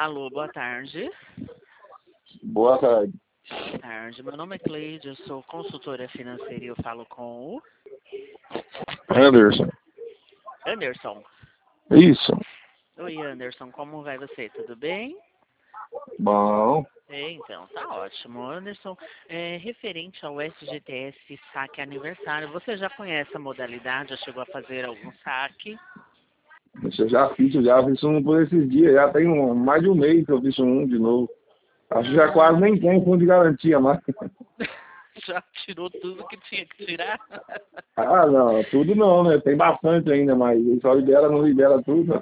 Alô, boa tarde. Boa tarde. Boa tarde. Meu nome é Cleide, eu sou consultora financeira e eu falo com o Anderson. Anderson. Isso. Oi, Anderson, como vai você? Tudo bem? Bom. Então, tá ótimo. Anderson, referente ao FGTS Saque Aniversário, você já conhece a modalidade? Já chegou a fazer algum saque? Eu já fiz um por esses dias. Já tem mais de um mês que eu fiz um de novo. Acho que já quase nem tem fundo de garantia mais. Já tirou tudo que tinha que tirar? Ah, não. Tudo não, né? Tem bastante ainda, mas ele só libera, não libera tudo.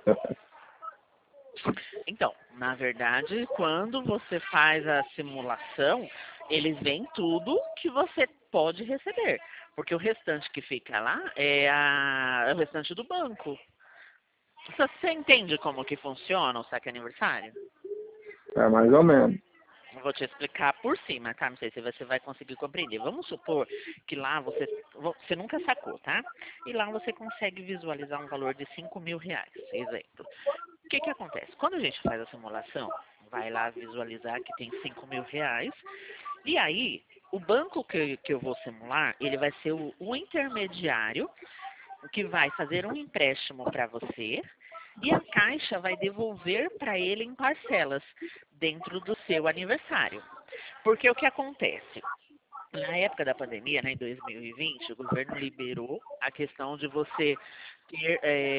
Então, na verdade, quando você faz a simulação, eles veem tudo que você pode receber. Porque o restante que fica lá é o restante do banco. Você entende como que funciona o saque aniversário? É mais ou menos. Eu vou te explicar por cima, tá? Não sei se você vai conseguir compreender. Vamos supor que lá você nunca sacou, tá? E lá você consegue visualizar um valor de R$ 5.000, exemplo. O que que acontece? Quando a gente faz a simulação, vai lá visualizar que tem R$ 5.000, e aí o banco que eu vou simular, ele vai ser o intermediário que vai fazer um empréstimo para você e a Caixa vai devolver para ele em parcelas dentro do seu aniversário. Porque o que acontece? Na época da pandemia, né, em 2020, o governo liberou a questão de você ter,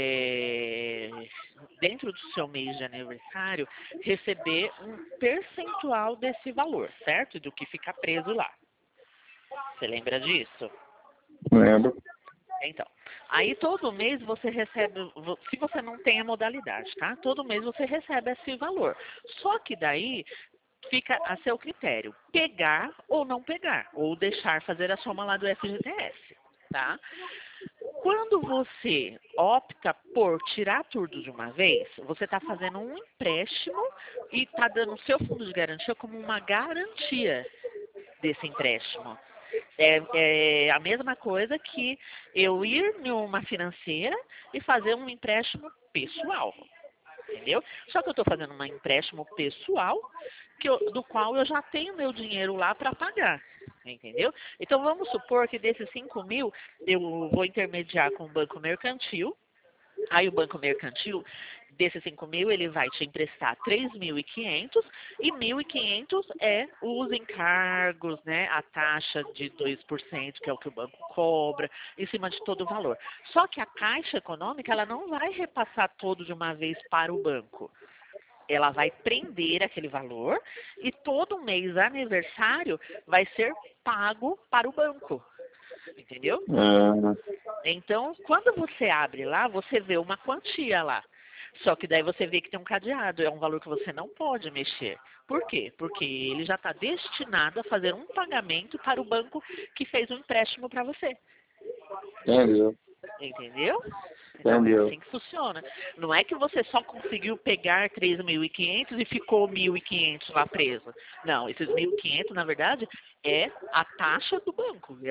dentro do seu mês de aniversário, receber um percentual desse valor, certo? Do que fica preso lá. Você lembra disso? Lembro. Então, aí todo mês você recebe, se você não tem a modalidade, tá? Todo mês você recebe esse valor. Só que daí fica a seu critério, pegar ou não pegar, ou deixar fazer a soma lá do FGTS, tá? Quando você opta por tirar tudo de uma vez, você está fazendo um empréstimo e está dando o seu fundo de garantia como uma garantia desse empréstimo. É a mesma coisa que eu ir numa financeira e fazer um empréstimo pessoal, entendeu? Só que eu estou fazendo um empréstimo pessoal do qual eu já tenho meu dinheiro lá para pagar, entendeu? Então vamos supor que desses 5.000 eu vou intermediar com o banco mercantil. Aí o banco mercantil, desses 5.000, ele vai te emprestar 3.500 e 1.500 é os encargos, né? A taxa de 2%, que é o que o banco cobra, em cima de todo o valor. Só que a Caixa Econômica, ela não vai repassar todo de uma vez para o banco. Ela vai prender aquele valor e todo mês aniversário vai ser pago para o banco. Entendeu? Então, quando você abre lá, você vê uma quantia lá. Só que daí você vê que tem um cadeado, é um valor que você não pode mexer. Por quê? Porque ele já está destinado a fazer um pagamento para o banco que fez um empréstimo para você. Entendeu? Entendeu? Então é Entendeu? assim que funciona. Não é que você só conseguiu pegar 3.500 e ficou 1.500 lá preso. Não, esses 1.500, na verdade, é a taxa do banco.